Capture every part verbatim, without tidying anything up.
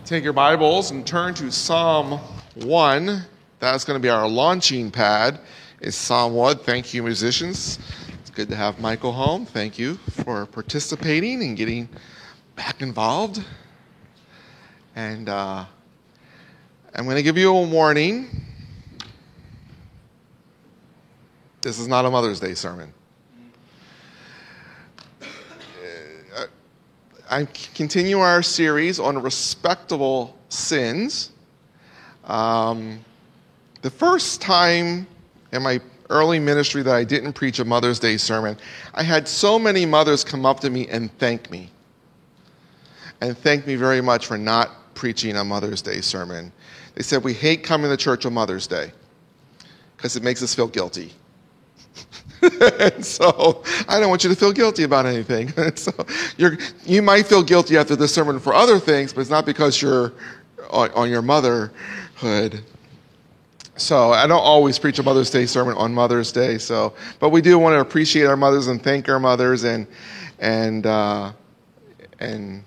Take your Bibles and turn to Psalm one. That's going to be our launching pad. It's Psalm one. Thank you, musicians. It's good to have Michael home. Thank you for participating and getting back involved. And uh, I'm going to give you a warning. This is not a Mother's Day sermon. I continue our series on respectable sins. Um, the first time in my early ministry that I didn't preach a Mother's Day sermon, I had so many mothers come up to me and thank me. And thank me very much for not preaching a Mother's Day sermon. They said, we hate coming to church on Mother's Day because it makes us feel guilty. And so I don't want you to feel guilty about anything. So you're, you might feel guilty after this sermon for other things, but it's not because you're on, on your motherhood. So I don't always preach a Mother's Day sermon on Mother's Day. So, but we do want to appreciate our mothers and thank our mothers and and uh, and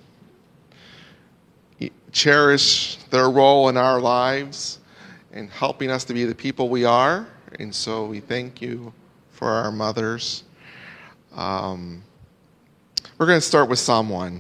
cherish their role in our lives and helping us to be the people we are. And so we thank you for our mothers. Um, we're going to start with Psalm one.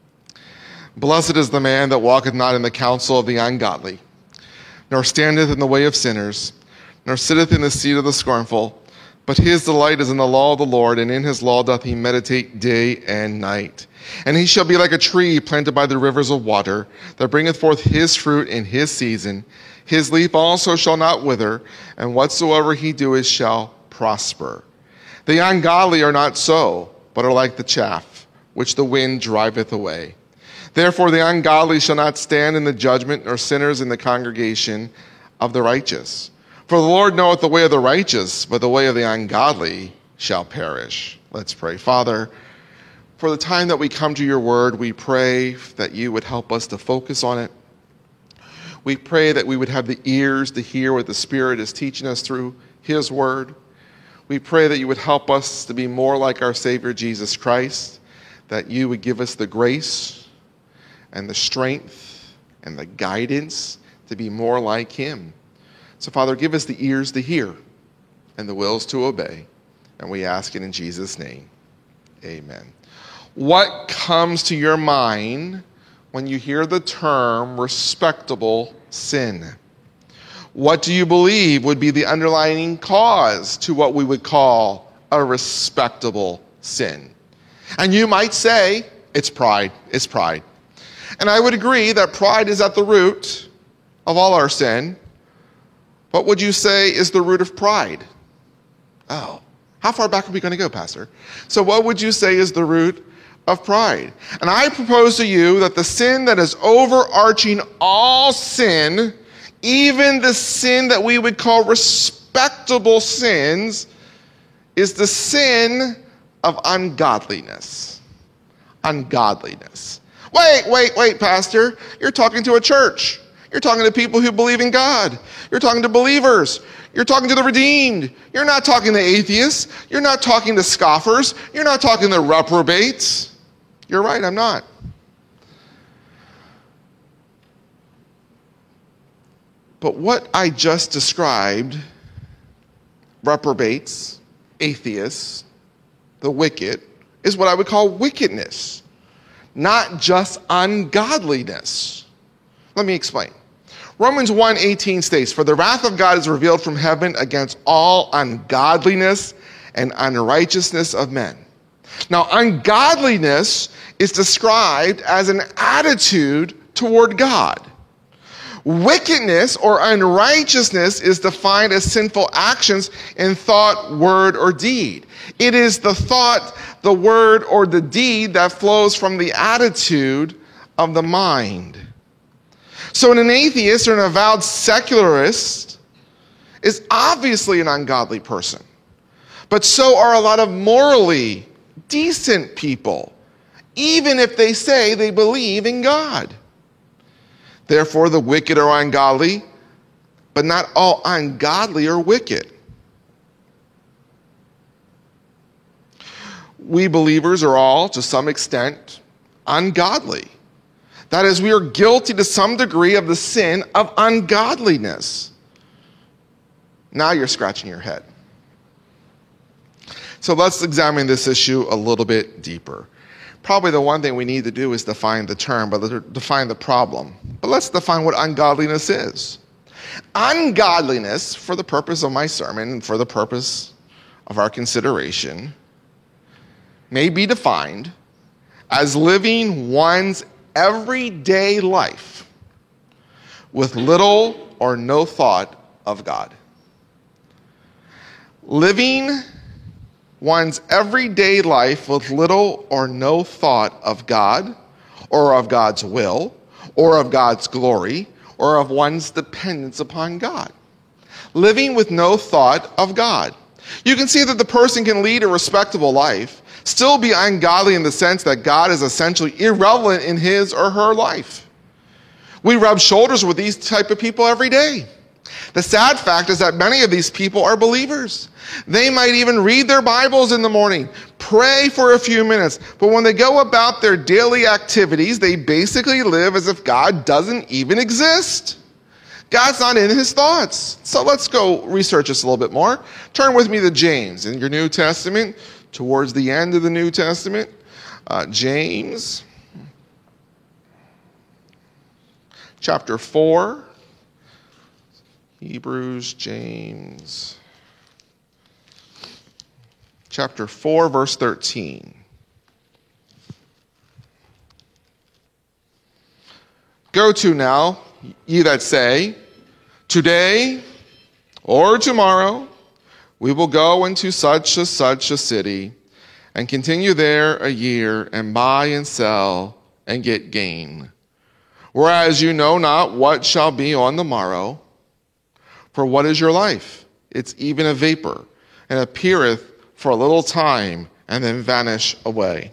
Blessed is the man that walketh not in the counsel of the ungodly, nor standeth in the way of sinners, nor sitteth in the seat of the scornful, but his delight is in the law of the Lord, and in his law doth he meditate day and night. And he shall be like a tree planted by the rivers of water, that bringeth forth his fruit in his season. His leaf also shall not wither, and whatsoever he doeth shall prosper. The ungodly are not so, but are like the chaff, which the wind driveth away. Therefore the ungodly shall not stand in the judgment, nor sinners in the congregation of the righteous. For the Lord knoweth the way of the righteous, but the way of the ungodly shall perish. Let's pray. Father, for the time that we come to your word, we pray that you would help us to focus on it. We pray that we would have the ears to hear what the Spirit is teaching us through his word. We pray that you would help us to be more like our Savior Jesus Christ, that you would give us the grace and the strength and the guidance to be more like him. So, Father, give us the ears to hear and the wills to obey. And we ask it in Jesus' name. Amen. What comes to your mind when you hear the term respectable sin? What do you believe would be the underlying cause to what we would call a respectable sin? And you might say, it's pride, it's pride. And I would agree that pride is at the root of all our sin. What would you say is the root of pride? Oh, how far back are we going to go, Pastor? So what would you say is the root of pride? And I propose to you that the sin that is overarching all sin, even the sin that we would call respectable sins, is the sin of ungodliness. Ungodliness. Wait, wait, wait, Pastor. You're talking to a church. You're talking to people who believe in God. You're talking to believers. You're talking to the redeemed. You're not talking to atheists. You're not talking to scoffers. You're not talking to reprobates. You're right, I'm not. But what I just described, reprobates, atheists, the wicked, is what I would call wickedness, not just ungodliness. Let me explain. Romans one eighteen states, for the wrath of God is revealed from heaven against all ungodliness and unrighteousness of men. Now, ungodliness is described as an attitude toward God. Wickedness or unrighteousness is defined as sinful actions in thought, word, or deed. It is the thought, the word, or the deed that flows from the attitude of the mind. So an atheist or an avowed secularist is obviously an ungodly person. But so are a lot of morally decent people, even if they say they believe in God. Therefore, the wicked are ungodly, but not all ungodly are wicked. We believers are all, to some extent, ungodly. That is, we are guilty to some degree of the sin of ungodliness. Now you're scratching your head. So let's examine this issue a little bit deeper. Probably the one thing we need to do is define the term, but define the problem. But let's define what ungodliness is. Ungodliness, for the purpose of my sermon and for the purpose of our consideration, may be defined as living one's everyday life with little or no thought of God. Living one's everyday life with little or no thought of God, or of God's will, or of God's glory, or of one's dependence upon God. Living with no thought of God. You can see that the person can lead a respectable life, still be ungodly in the sense that God is essentially irrelevant in his or her life. We rub shoulders with these type of people every day. The sad fact is that many of these people are believers. They might even read their Bibles in the morning, pray for a few minutes, but when they go about their daily activities, they basically live as if God doesn't even exist. God's not in his thoughts. So let's go research this a little bit more. Turn with me to James in your New Testament, towards the end of the New Testament. Uh, James, chapter four. Hebrews, James, chapter four, verse thirteen. Go to now, ye that say, today or tomorrow we will go into such a such a city and continue there a year and buy and sell and get gain. Whereas you know not what shall be on the morrow. For what is your life? It's even a vapor, and appeareth for a little time, and then vanish away.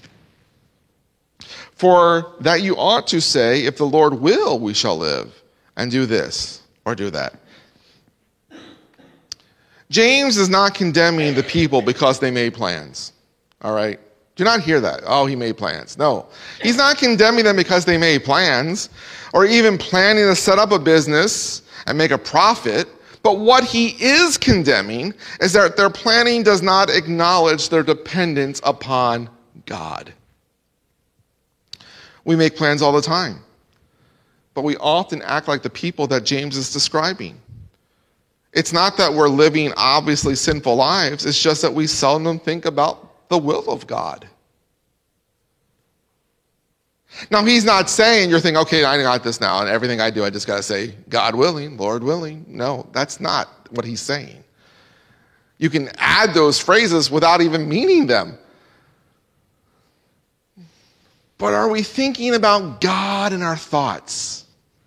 For that you ought to say, if the Lord will, we shall live, and do this, or do that. James is not condemning the people because they made plans, all right? Do not hear that. Oh, he made plans. No. He's not condemning them because they made plans, or even planning to set up a business and make a profit. But what he is condemning is that their planning does not acknowledge their dependence upon God. We make plans all the time, but we often act like the people that James is describing. It's not that we're living obviously sinful lives, it's just that we seldom think about the will of God. Now, he's not saying, you're thinking, okay, I got this now, and everything I do, I just got to say, God willing, Lord willing. No, that's not what he's saying. You can add those phrases without even meaning them. But are we thinking about God in our thoughts?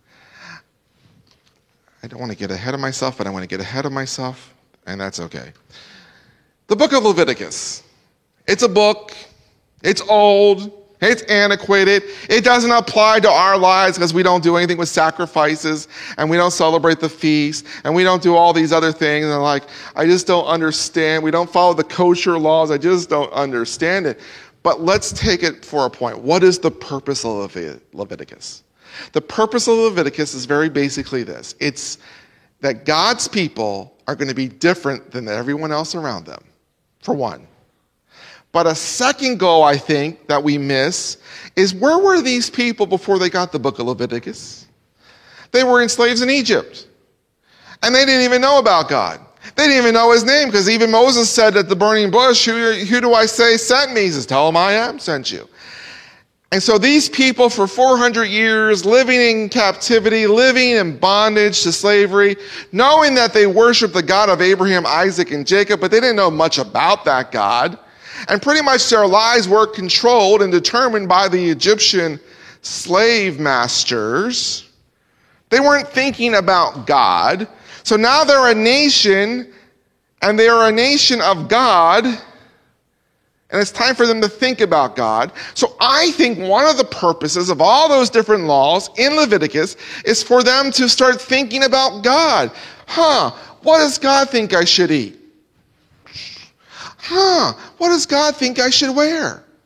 I don't want to get ahead of myself, but I want to get ahead of myself, and that's okay. The book of Leviticus. It's a book. It's old. It's antiquated. It doesn't apply to our lives because we don't do anything with sacrifices, and we don't celebrate the feast, and we don't do all these other things. And like, I just don't understand. We don't follow the kosher laws. I just don't understand it. But let's take it for a point. What is the purpose of Leviticus? The purpose of Leviticus is very basically this. It's that God's people are going to be different than everyone else around them, for one. But a second goal, I think, that we miss is where were these people before they got the book of Leviticus? They were enslaved in Egypt. And they didn't even know about God. They didn't even know his name, because even Moses said at the burning bush, who, who do I say sent me? He says, tell him I am sent you. And so these people for four hundred years living in captivity, living in bondage to slavery, knowing that they worship the God of Abraham, Isaac, and Jacob, but they didn't know much about that God. And pretty much their lives were controlled and determined by the Egyptian slave masters. They weren't thinking about God. So now they're a nation, and they are a nation of God, and it's time for them to think about God. So I think one of the purposes of all those different laws in Leviticus is for them to start thinking about God. Huh, what does God think I should eat? Huh, what does God think I should wear?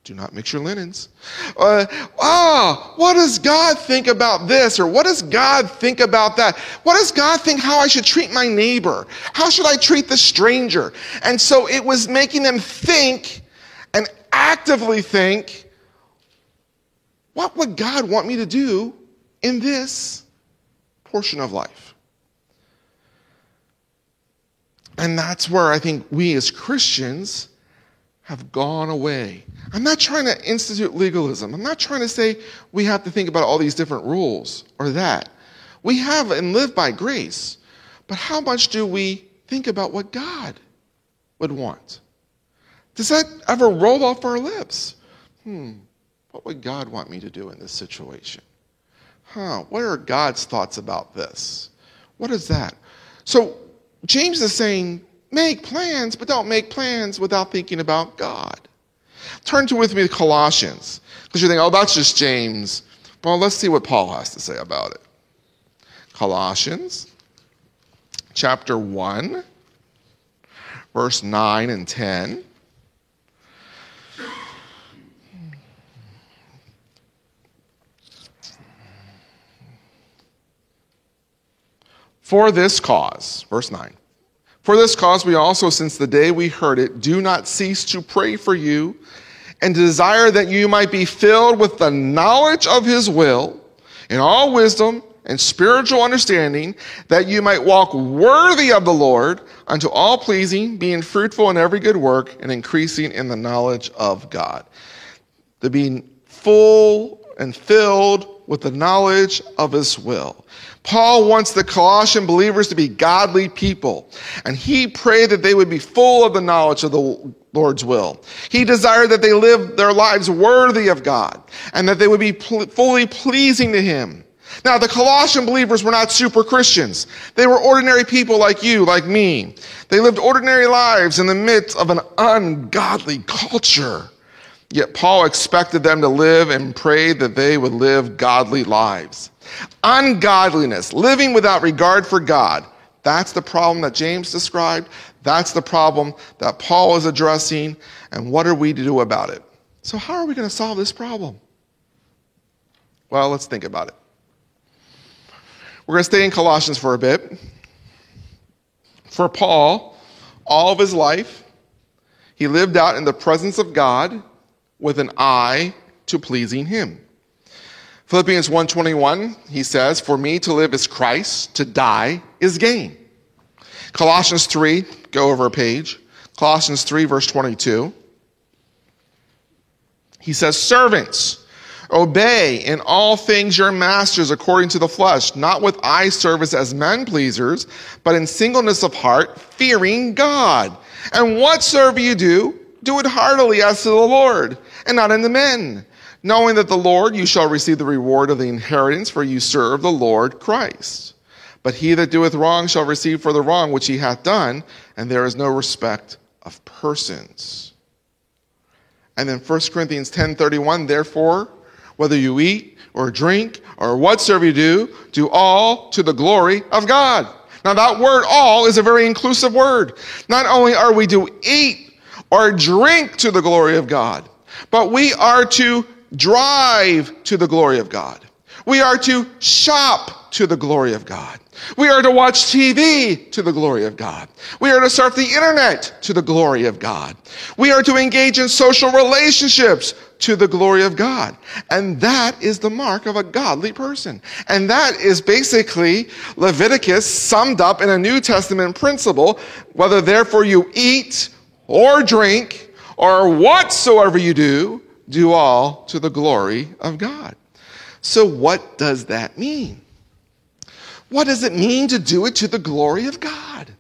Do not mix your linens. Uh, ah, what does God think about this? Or what does God think about that? What does God think how I should treat my neighbor? How should I treat the stranger? And so it was making them think and actively think, what would God want me to do in this portion of life? And that's where I think we as Christians have gone away. I'm not trying to institute legalism. I'm not trying to say we have to think about all these different rules or that. We have and live by grace. But how much do we think about what God would want? Does that ever roll off our lips? Hmm, what would God want me to do in this situation? Huh, what are God's thoughts about this? What is that? So James is saying, make plans, but don't make plans without thinking about God. Turn to with me to Colossians, because you think, oh, that's just James. Well, let's see what Paul has to say about it. Colossians chapter one, verse nine and ten. For this cause, verse nine, for this cause we also, since the day we heard it, do not cease to pray for you and desire that you might be filled with the knowledge of his will in all wisdom and spiritual understanding, that you might walk worthy of the Lord unto all pleasing, being fruitful in every good work and increasing in the knowledge of God. To be full and filled with the knowledge of his will. Paul wants the Colossian believers to be godly people, and he prayed that they would be full of the knowledge of the Lord's will. He desired that they live their lives worthy of God, and that they would be pl- fully pleasing to him. Now, the Colossian believers were not super Christians. They were ordinary people like you, like me. They lived ordinary lives in the midst of an ungodly culture. Yet Paul expected them to live and pray that they would live godly lives. Ungodliness, living without regard for God, that's the problem that James described. That's the problem that Paul is addressing. And what are we to do about it? So how are we going to solve this problem? Well, let's think about it. We're going to stay in Colossians for a bit. For Paul, all of his life, he lived out in the presence of God with an eye to pleasing him. Philippians one twenty-one, he says, for me to live is Christ, to die is gain. Colossians three, go over a page. Colossians three, verse twenty-two. He says, servants, obey in all things your masters according to the flesh, not with eye service as men pleasers, but in singleness of heart, fearing God. And whatsoever you do, do it heartily as to the Lord, and not unto men, knowing that the Lord you shall receive the reward of the inheritance, for you serve the Lord Christ. But he that doeth wrong shall receive for the wrong which he hath done, and there is no respect of persons. And then First Corinthians ten thirty-one, therefore, whether you eat or drink or whatsoever you do, do all to the glory of God. Now that word all is a very inclusive word. Not only are we to eat or drink to the glory of God, but we are to drive to the glory of God. We are to shop to the glory of God. We are to watch T V to the glory of God. We are to surf the internet to the glory of God. We are to engage in social relationships to the glory of God. And that is the mark of a godly person. And that is basically Leviticus summed up in a New Testament principle, whether therefore you eat or drink or whatsoever you do, do all to the glory of God. So what does that mean? What does it mean to do it to the glory of God?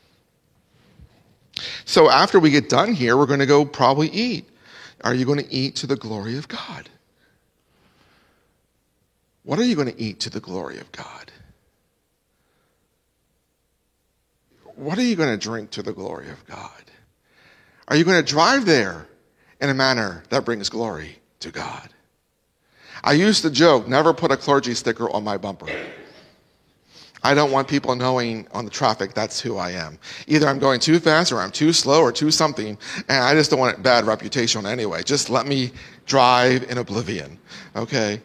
So after we get done here, we're going to go probably eat. Are you going to eat to the glory of God? What are you going to eat to the glory of God? What are you going to drink to the glory of God? Are you going to drive there in a manner that brings glory to God? I used to joke, never put a clergy sticker on my bumper. I don't want people knowing on the traffic that's who I am. Either I'm going too fast or I'm too slow or too something, and I just don't want a bad reputation anyway. Just let me drive in oblivion, okay?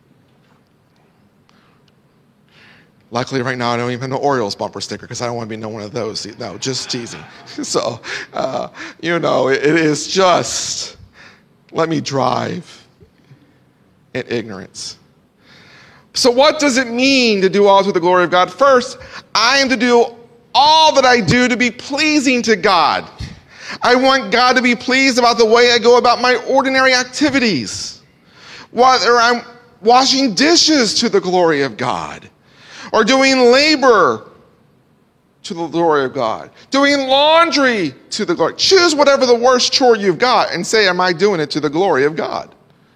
Luckily, right now, I don't even have an Orioles bumper sticker because I don't want to be no one of those. No, just teasing. So, uh, you know, it, it is just, let me drive in ignorance. So what does it mean to do all to the glory of God? First, I am to do all that I do to be pleasing to God. I want God to be pleased about the way I go about my ordinary activities. Whether I'm washing dishes to the glory of God, or doing labor to the glory of God, doing laundry to the glory. Choose whatever the worst chore you've got and say, am I doing it to the glory of God?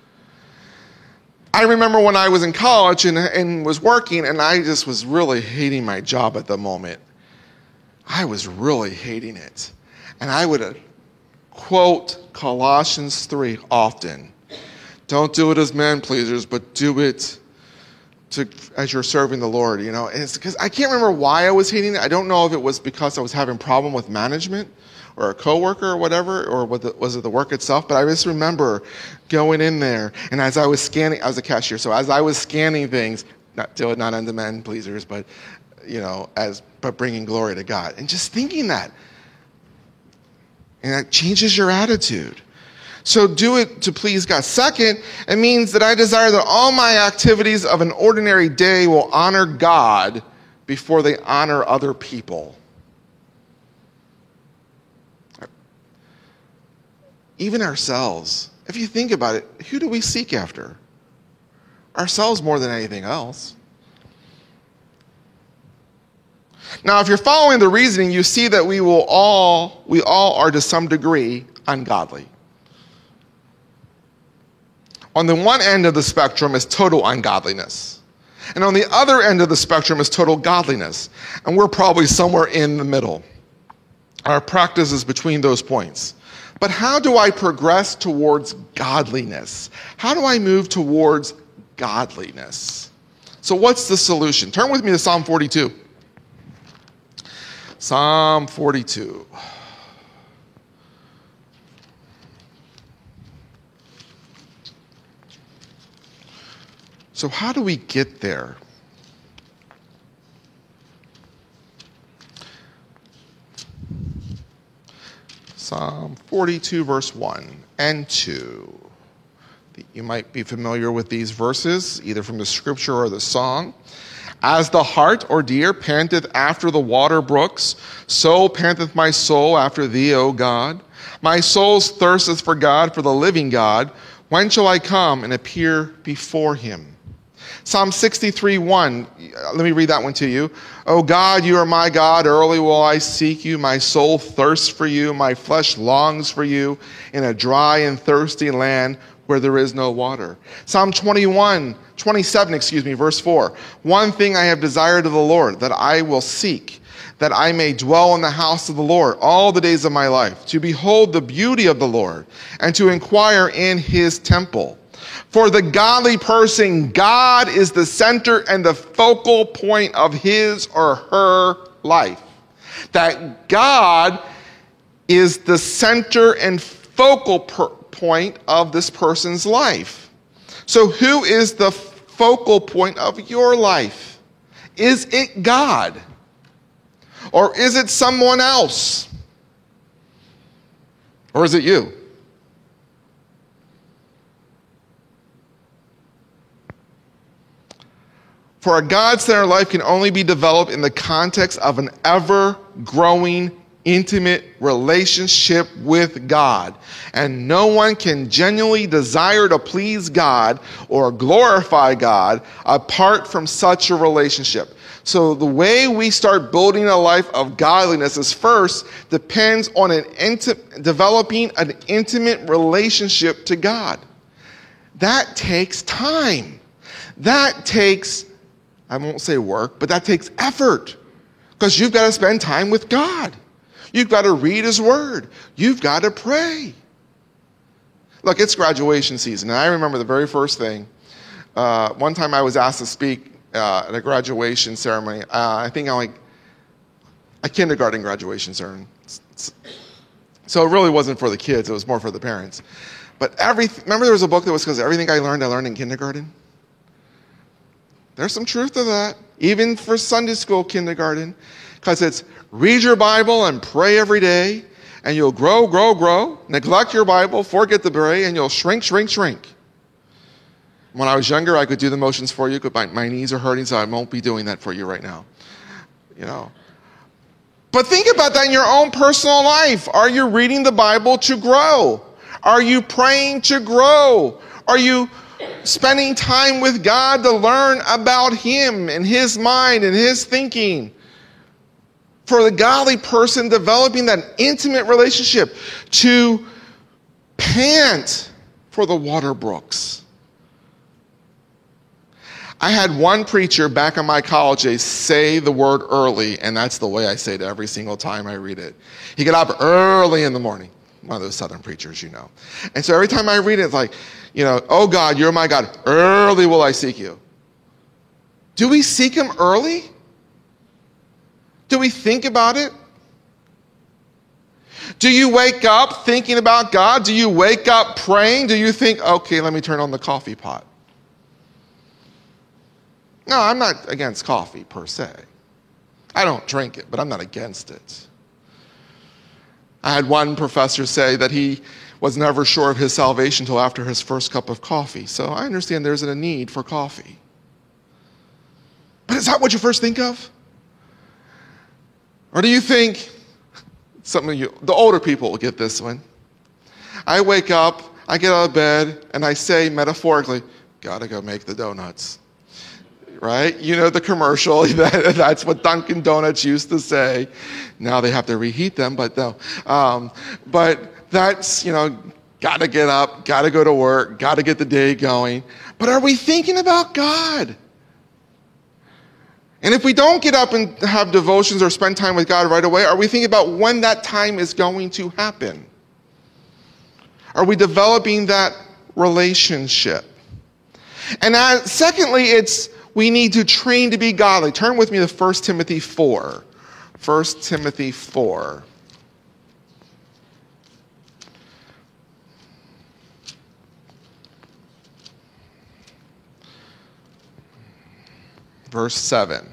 I remember when I was in college and, and was working, and I just was really hating my job at the moment. I was really hating it. And I would uh, quote Colossians three often. Don't do it as man pleasers, but do it to, as you're serving the Lord. You know, and it's because I can't remember why I was hating it. I don't know if it was because I was having a problem with management or a coworker or whatever, or was it the work itself? But I just remember going in there, and as I was scanning, I was a cashier, so as I was scanning things, not do it not unto men pleasers, but you know, as but bringing glory to God, and just thinking that, and that changes your attitude. So do it to please God. Second, it means that I desire that all my activities of an ordinary day will honor God before they honor other people. Even ourselves. If you think about it, who do we seek after? Ourselves more than anything else. Now, if you're following the reasoning, you see that we will all, we all are to some degree ungodly. On the one end of the spectrum is total ungodliness. And on the other end of the spectrum is total godliness. And we're probably somewhere in the middle. Our practice is between those points. But how do I progress towards godliness? How do I move towards godliness? So what's the solution? Turn with me to Psalm forty-two. Psalm forty-two. So how do we get there? Psalm forty-two, verse one and two. You might be familiar with these verses, either from the scripture or the song. As the hart or deer panteth after the water brooks, so panteth my soul after thee, O God. My soul thirsteth for God, for the living God. When shall I come and appear before him? Psalm sixty-three, one. Let me read that one to you. O God, you are my God. Early will I seek you. My soul thirsts for you. My flesh longs for you in a dry and thirsty land where there is no water. Psalm twenty-one, twenty-seven, excuse me, verse four. One thing I have desired of the Lord, that I will seek, that I may dwell in the house of the Lord all the days of my life, to behold the beauty of the Lord, and to inquire in his temple. For the godly person, God is the center and the focal point of his or her life. That God is the center and focal per- point of this person's life. So who is the focal point of your life? Is it God? Or is it someone else? Or is it you? For a God-centered life can only be developed in the context of an ever-growing, intimate relationship with God. And no one can genuinely desire to please God or glorify God apart from such a relationship. So the way we start building a life of godliness is first depends on an inti- developing an intimate relationship to God. That takes time. That takes I won't say work, but that takes effort because you've got to spend time with God. You've got to read his word. You've got to pray. Look, it's graduation season, and I remember the very first thing. Uh, one time I was asked to speak uh, at a graduation ceremony. Uh, I think I like a kindergarten graduation ceremony. So it really wasn't for the kids, it was more for the parents. But every, remember there was a book that was because everything I learned, I learned in kindergarten? There's some truth to that, even for Sunday school kindergarten, because it's read your Bible and pray every day, and you'll grow, grow, grow, neglect your Bible, forget to pray, and you'll shrink, shrink, shrink. When I was younger, I could do the motions for you, but my, my knees are hurting, so I won't be doing that for you right now. You know. But think about that in your own personal life. Are you reading the Bible to grow? Are you praying to grow? Are you spending time with God to learn about Him and His mind and His thinking? For the godly person, developing that intimate relationship to pant for the water brooks. I had one preacher back in my college days say the word early, and that's the way I say it every single time I read it. He got up early in the morning. One of those southern preachers, you know. And so every time I read it, it's like, you know, oh God, you're my God. Early will I seek you. Do we seek Him early? Do we think about it? Do you wake up thinking about God? Do you wake up praying? Do you think, okay, let me turn on the coffee pot? No, I'm not against coffee per se. I don't drink it, but I'm not against it. I had one professor say that he was never sure of his salvation until after his first cup of coffee. So I understand there's a need for coffee. But is that what you first think of? Or do you think, some of you, the older people will get this one. I wake up, I get out of bed, and I say metaphorically, gotta go make the donuts. Right? You know the commercial, that, that's what Dunkin' Donuts used to say. Now they have to reheat them, but no. Um, but that's, you know, gotta get up, gotta go to work, gotta get the day going. But are we thinking about God? And if we don't get up and have devotions or spend time with God right away, are we thinking about when that time is going to happen? Are we developing that relationship? And as, secondly, it's we need to train to be godly. Turn with me to First Timothy four. First Timothy four. Verse seven.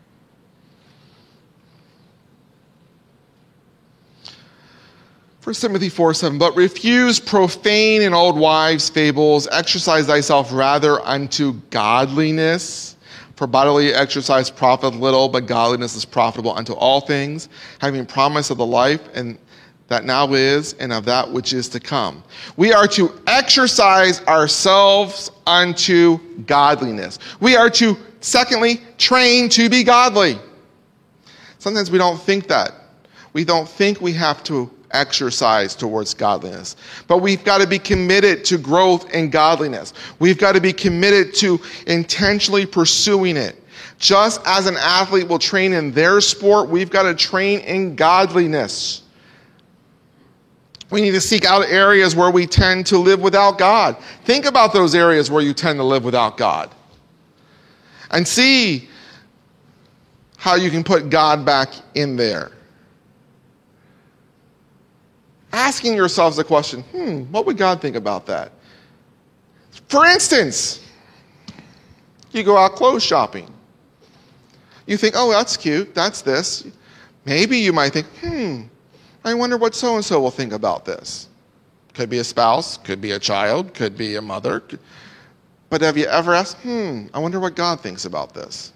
First Timothy four seven, but refuse profane and old wives' fables, exercise thyself rather unto godliness. For bodily exercise profiteth little, but godliness is profitable unto all things, having promise of the life and that now is, and of that which is to come. We are to exercise ourselves unto godliness. We are to, secondly, train to be godly. Sometimes we don't think that. We don't think we have to exercise towards godliness. But we've got to be committed to growth in godliness. We've got to be committed to intentionally pursuing it. Just as an athlete will train in their sport, we've got to train in godliness. We need to seek out areas where we tend to live without God. Think about those areas where you tend to live without God. And see how you can put God back in there. Asking yourselves the question, hmm, what would God think about that? For instance, you go out clothes shopping. You think, oh, that's cute, that's this. Maybe you might think, hmm, I wonder what so-and-so will think about this. Could be a spouse, could be a child, could be a mother. But have you ever asked, hmm, I wonder what God thinks about this?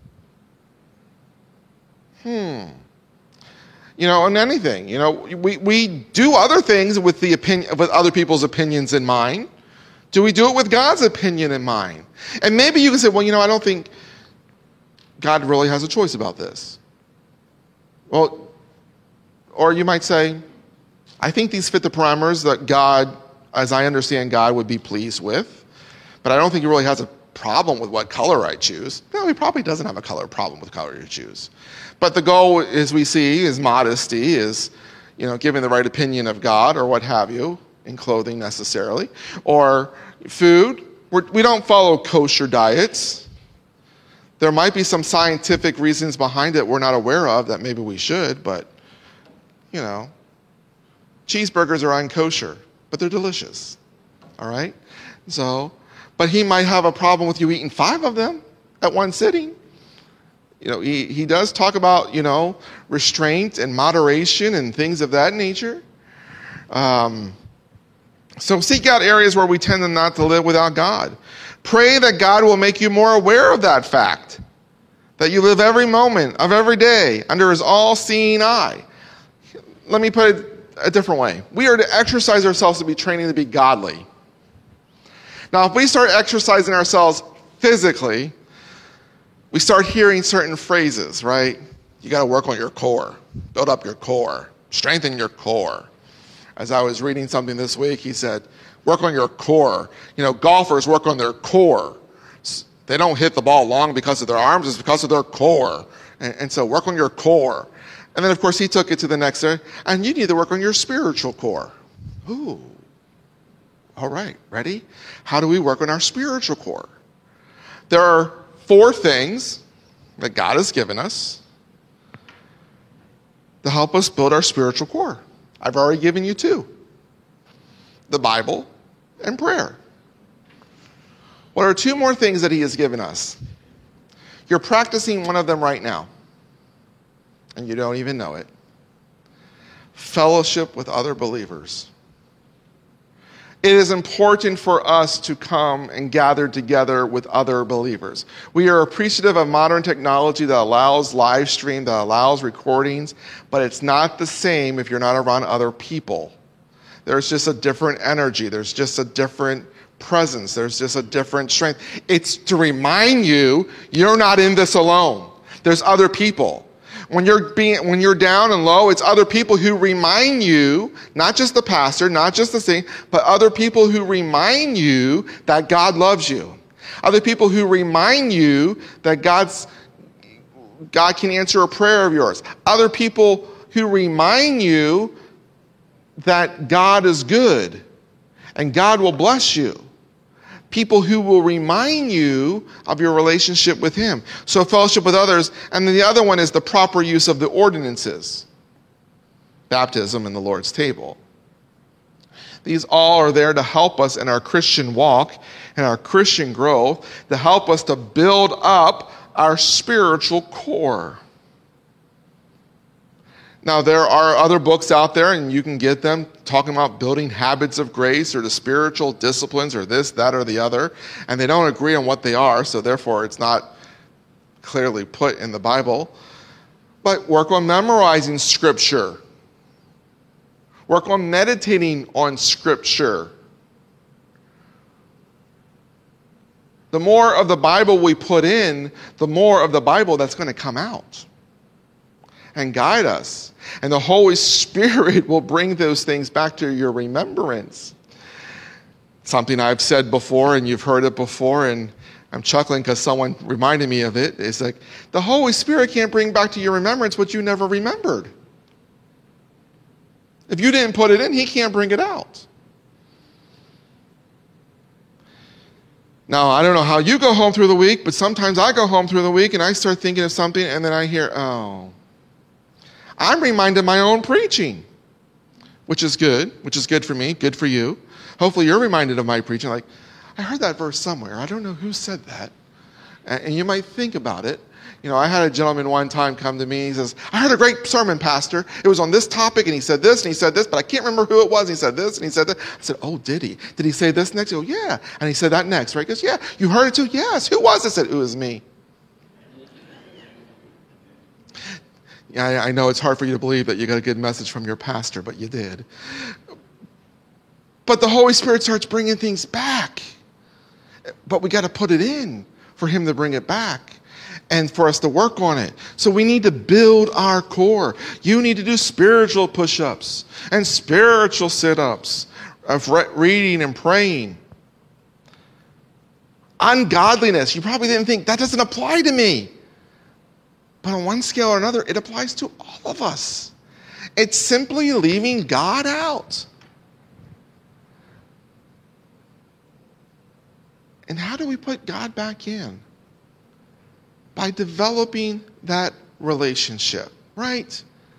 Hmm. You know, on anything. You know, we, we do other things with the opinion with other people's opinions in mind. Do we do it with God's opinion in mind? And maybe you can say, well, you know, I don't think God really has a choice about this. Well, or you might say, I think these fit the parameters that God, as I understand God, would be pleased with. But I don't think he really has a problem with what color I choose. No, he probably doesn't have a color problem with color you choose. But the goal, as we see, is modesty, is, you know, giving the right opinion of God or what have you, in clothing necessarily. Or food. We're, we don't follow kosher diets. There might be some scientific reasons behind it we're not aware of that maybe we should, but, you know, cheeseburgers are unkosher, but they're delicious, all right? So, but he might have a problem with you eating five of them at one sitting. You know, he, he does talk about, you know, restraint and moderation and things of that nature. Um, so seek out areas where we tend to not to live without God. Pray that God will make you more aware of that fact, that you live every moment of every day under his all-seeing eye. Let me put it a different way. We are to exercise ourselves to be training to be godly. Now, if we start exercising ourselves physically, we start hearing certain phrases, right? You got to work on your core, build up your core, strengthen your core. As I was reading something this week, he said, work on your core. You know, golfers work on their core. They don't hit the ball long because of their arms, it's because of their core. And, and so work on your core. And then, of course, he took it to the next area, and you need to work on your spiritual core. Ooh. All right, ready? How do we work on our spiritual core? There are four things that God has given us to help us build our spiritual core. I've already given you two. The Bible and prayer. What are two more things that he has given us? You're practicing one of them right now, and you don't even know it. Fellowship with other believers. It is important for us to come and gather together with other believers. We are appreciative of modern technology that allows live stream, that allows recordings, but it's not the same if you're not around other people. There's just a different energy. There's just a different presence. There's just a different strength. It's to remind you, you're not in this alone. There's other people. When you're being, when you're down and low, it's other people who remind you, not just the pastor, not just the thing, but other people who remind you that God loves you. Other people who remind you that God's, God can answer a prayer of yours. Other people who remind you that God is good and God will bless you. People who will remind you of your relationship with him. So fellowship with others. And then the other one is the proper use of the ordinances. Baptism and the Lord's table. These all are there to help us in our Christian walk and our Christian growth, to help us to build up our spiritual core. Now, there are other books out there, and you can get them, talking about building habits of grace or the spiritual disciplines or this, that, or the other, and they don't agree on what they are, so therefore it's not clearly put in the Bible. But work on memorizing Scripture. Work on meditating on Scripture. The more of the Bible we put in, the more of the Bible that's going to come out and guide us. And the Holy Spirit will bring those things back to your remembrance. Something I've said before, and you've heard it before, and I'm chuckling because someone reminded me of it. It's like, the Holy Spirit can't bring back to your remembrance what you never remembered. If you didn't put it in, he can't bring it out. Now, I don't know how you go home through the week, but sometimes I go home through the week and I start thinking of something, and then I hear, oh, I'm reminded of my own preaching, which is good, which is good for me, good for you. Hopefully you're reminded of my preaching. Like, I heard that verse somewhere. I don't know who said that. And you might think about it. You know, I had a gentleman one time come to me. He says, I heard a great sermon, Pastor. It was on this topic, and he said this, and he said this, but I can't remember who it was. He said this, and he said that. I said, oh, did he? Did he say this next? He goes, yeah. And he said that next, right? He goes, yeah. You heard it too? Yes. Who was it? I said, it was me. Yeah, I know it's hard for you to believe that you got a good message from your pastor, but you did. But the Holy Spirit starts bringing things back. But we got to put it in for him to bring it back and for us to work on it. So we need to build our core. You need to do spiritual push-ups and spiritual sit-ups of re- reading and praying. Ungodliness, you probably didn't think, that doesn't apply to me. But on one scale or another, it applies to all of us. It's simply leaving God out. And how do we put God back in? By by developing that relationship, right?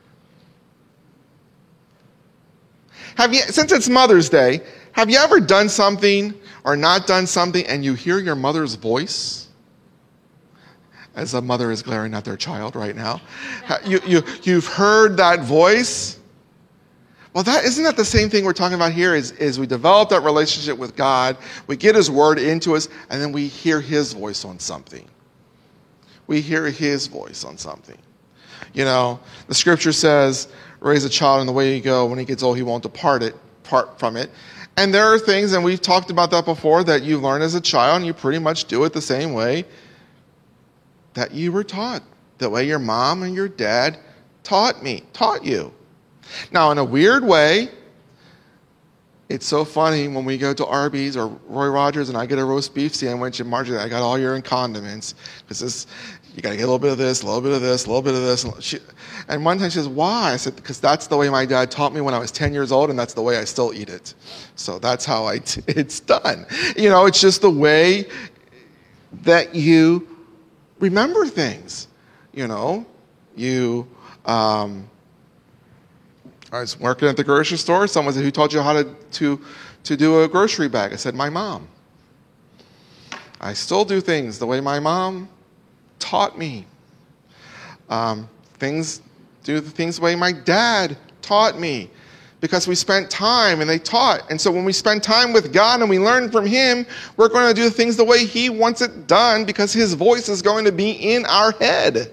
Have you, since it's Mother's Day, have you ever done something or not done something and you hear your mother's voice? As a mother is glaring at their child right now. You, you, you've heard that voice? Well, that isn't that the same thing we're talking about here is, is we develop that relationship with God, we get his word into us, and then we hear his voice on something. We hear his voice on something. You know, the scripture says, raise a child in the way you go. When he gets old, he won't depart it, part from it. And there are things, and we've talked about that before, that you learn as a child, and you pretty much do it the same way that you were taught, the way your mom and your dad taught me, taught you. Now, in a weird way, it's so funny when we go to Arby's or Roy Rogers and I get a roast beef sandwich and Marjorie, I got all your condiments because this, you got to get a little bit of this, a little bit of this, a little bit of this. And, she, and one time she says, why? I said, because that's the way my dad taught me when I was ten years old, and that's the way I still eat it. So that's how I t- it's done. You know, it's just the way that you remember things. You know, you... Um, I was working at the grocery store. Someone said, who taught you how to, to, to do a grocery bag? I said, my mom. I still do things the way my mom taught me. Um, things, do the things the way my dad taught me. Because we spent time and they taught. And so when we spend time with God and we learn from him, we're going to do things the way he wants it done because his voice is going to be in our head.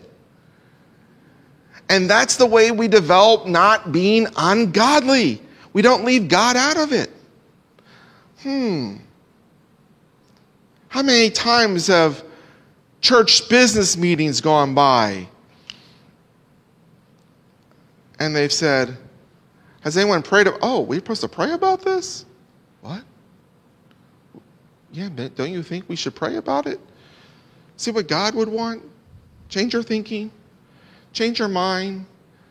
And that's the way we develop not being ungodly. We don't leave God out of it. Hmm. How many times have church business meetings gone by and they've said, has anyone prayed? Oh, we're supposed to pray about this? What? Yeah, but don't you think we should pray about it? See what God would want? Change your thinking. Change your mind.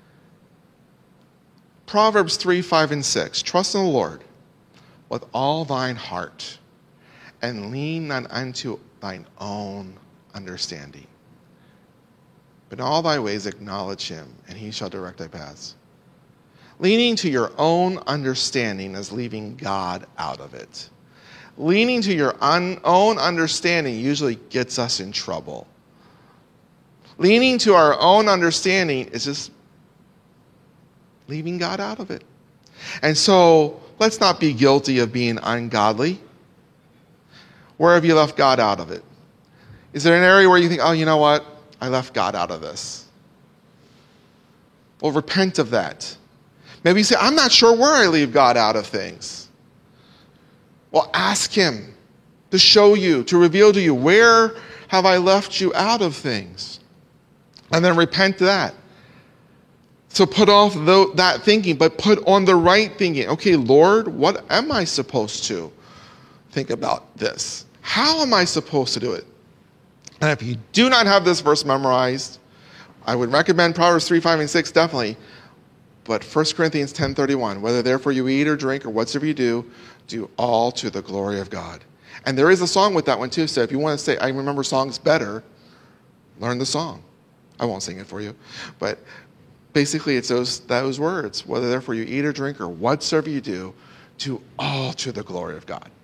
Proverbs three, five, and six. Trust in the Lord with all thine heart, and lean not unto thine own understanding. But in all thy ways acknowledge him, and he shall direct thy paths. Leaning to your own understanding is leaving God out of it. Leaning to your un- own understanding usually gets us in trouble. Leaning to our own understanding is just leaving God out of it. And so, let's not be guilty of being ungodly. Where have you left God out of it? Is there an area where you think, oh, you know what? I left God out of this. Well, repent of that. Maybe you say, I'm not sure where I leave God out of things. Well, ask him to show you, to reveal to you, where have I left you out of things? And then repent to that. So put off the, that thinking, but put on the right thinking. Okay, Lord, what am I supposed to think about this? How am I supposed to do it? And if you do not have this verse memorized, I would recommend Proverbs three, five, and six, definitely. But First Corinthians ten thirty-one, whether therefore you eat or drink or whatsoever you do, do all to the glory of God. And there is a song with that one too, so if you want to say, I remember songs better, learn the song. I won't sing it for you. But basically it's those, those words, whether therefore you eat or drink or whatsoever you do, do all to the glory of God.